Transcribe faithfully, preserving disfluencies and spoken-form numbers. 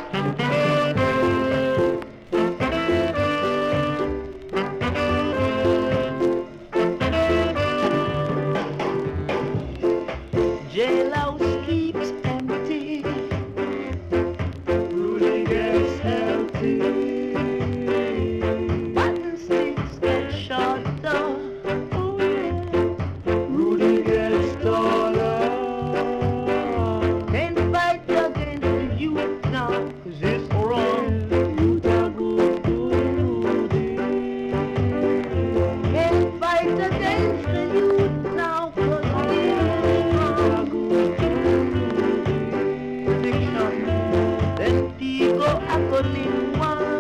Jailhouse keeps empty, Rudy gets empty, button sticks get shorter, oh yeah, Rudy gets taller. Can't fight against the youth now, cause it's wrong. Youth are good to Rudy. Can't fight against the youth now, cause it's wrong. Then people are putting one.